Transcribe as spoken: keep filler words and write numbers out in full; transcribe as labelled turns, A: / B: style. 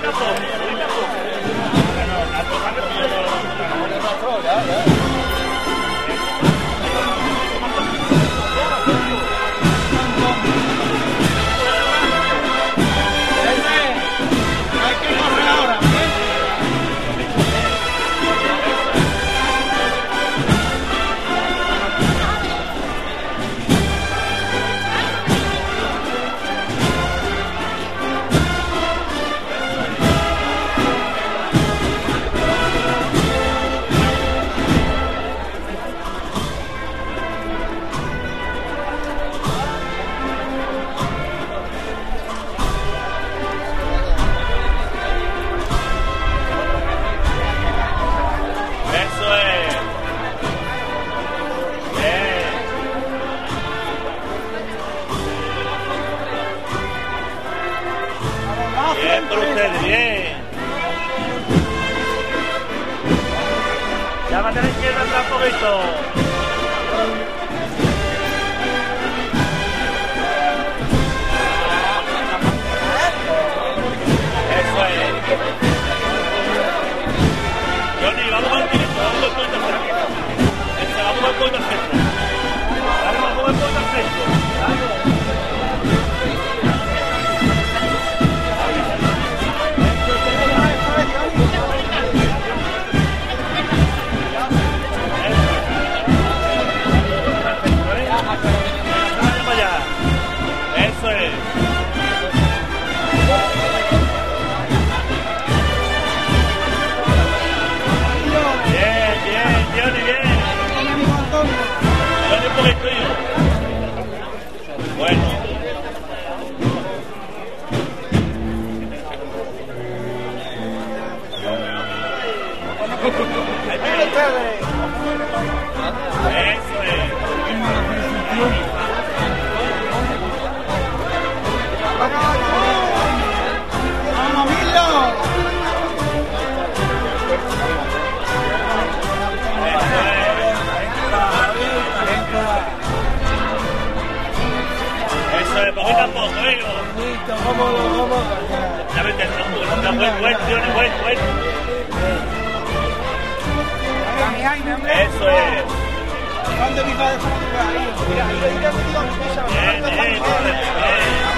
A: Bien, por ustedes, bien. Ya va a tener que ir atrás un poquito. Eso es. Johnny, vamos al directo, vamos al punto al centro. Eso, vamos al punto al centro. Vamos al punto al centro. Eso es. Bien, bien, Johnny, bien. Johnny, un poquito tuyo. Bueno. Eso es. Eso es, poquito a poco, hijo.
B: Listo, vamos, vamos.
A: Ya vete el tronco, está buen, buen, Johnny, buen, buen. Eso es.
B: ¿Dónde mi padre? Mira, mira, mira, mira, mira, mira, mira, mira, mira, mira, mira,